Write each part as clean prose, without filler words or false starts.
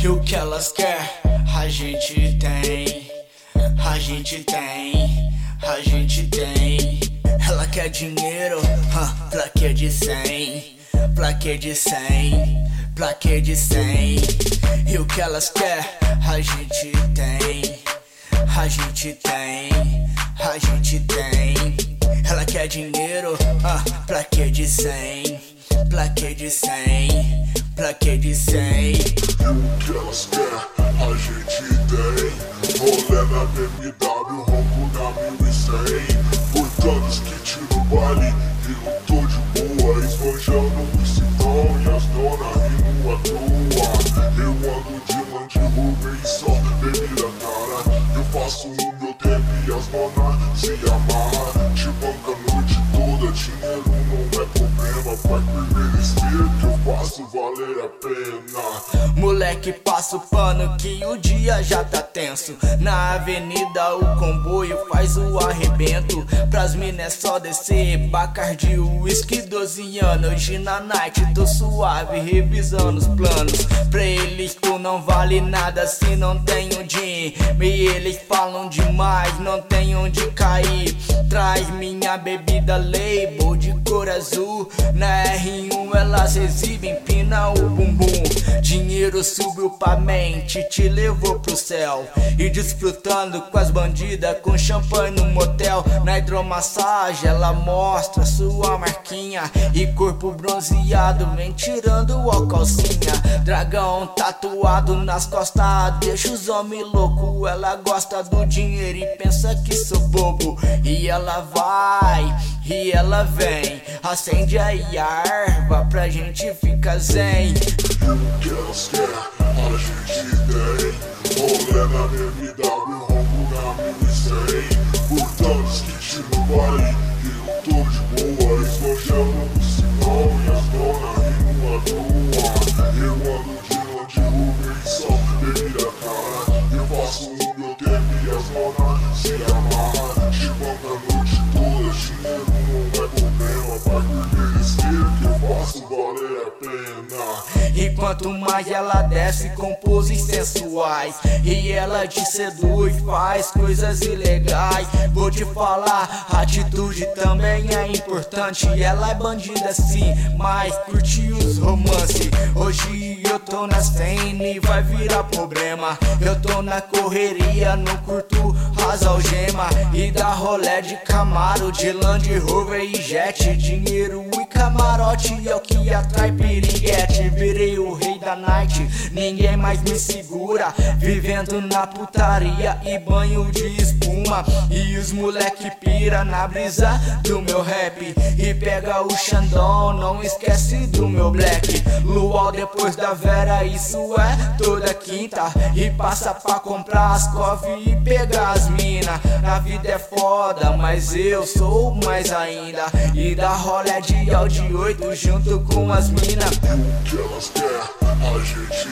E o que elas querem, a gente tem. A gente tem, a gente tem. Ela quer dinheiro, plaquê de 100. Plaquê de 100, plaquê de 100. E o que elas querem, a gente tem. A gente tem, a gente tem. Ela quer dinheiro, plaquê de 100. Plaquê de 100, plaquê de 100. E o que elas querem, a gente tem. Rolê na BMW, ronco na 1100. Portanto, kit no baile, eu tô de boa. Esbanjando o citão e as donas rindo à toa. Eu ando de Land Rover e só bebida cara. Eu faço o meu tempo e as donas se amarram. Te banca a noite toda, dinheiro não é problema. Vai por merecer que eu faço valer a pena. Moleque, passa o pano que o dia já tá tenso. Na avenida o comboio faz o arrebento. Pras mina é só descer, Bacardi, whisky, 12 anos. Hoje na night tô suave, revisando os planos. Pra eles tu não vale nada se não tem um din. E eles falam demais, não tem onde cair. Traz minha bebida label de cor azul. Na R1 elas exibem, empina o bumbum. Dinheiro subiu pra mente, te levou pro céu. E desfrutando com as bandidas, com champanhe no motel. Na hidromassagem ela mostra sua marquinha. E corpo bronzeado vem tirando a calcinha. Dragão tatuado nas costas, deixa os homens loucos. Ela gosta do dinheiro e pensa que sou bobo. E ela vai, e ela vem. Acende aí a erva pra gente ficar zen. E o que elas querem, a gente tem. Rolê na BMW, ronco na 1100. Portanto, kit no baile, eu tô de boa. Esbanjando o sinal e as donas rindo à toa. Eu ando de Land Rover e só bebida cara. Eu faço o meu tempo e as donas se amarram. Te banca a noite toda, dinheiro não é problema. Vai por merecer que eu faço valer a pena. E quanto mais ela desce com poses sensuais, e ela te seduz, faz coisas ilegais. Vou te falar, atitude também é importante. Ela é bandida sim, mas curte os romances. Hoje eu tô na cena e vai virar problema. Eu tô na correria, não curto as algemas. E dá rolé de Camaro, de Land Rover e Jet. Dinheiro e camarote é o que atrai piriguete. Virei o rei da night, ninguém mais me segura. Vivendo na putaria e banho de espuma. E os moleque pira na brisa do meu rap. E pega o Xandão, não esquece do meu black. Luau depois da Vera, isso é toda quinta. E passa pra comprar as coffee e pegar as mina. Na vida é foda, mas eu sou mais ainda. E dá rolé de Audi 8 junto com as mina. E o que elas querem, a gente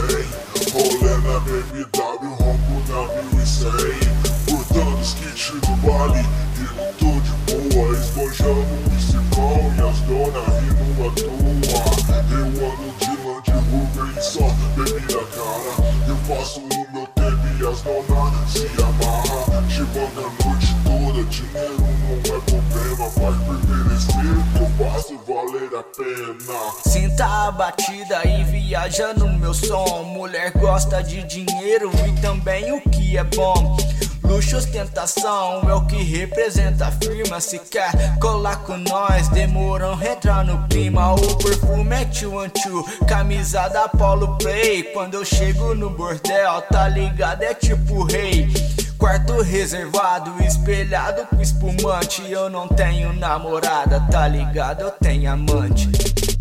tem. Rolê na BMW, ronco na 1100. Portanto, kit no baile, eu tô de boa. Esbanjando o cipão e as donas rindo à toa. Eu ando de Land Rover e só bebida cara. Eu faço o meu tempo e as donas se amarram. Te banca a noite toda, dinheiro não é problema. Vai por merecer que eu faço valer a pena. Sinta a batida e viaja no meu som. Mulher gosta de dinheiro e também o que é bom. Luxo, ostentação é o que representa a firma. Se quer colar com nós, demorou entrar no clima. O perfume é 212, camisa da Polo Play. Quando eu chego no bordel, tá ligado, é tipo rei. Quarto reservado, espelhado com espumante. Eu não tenho namorada, tá ligado, eu tenho amante.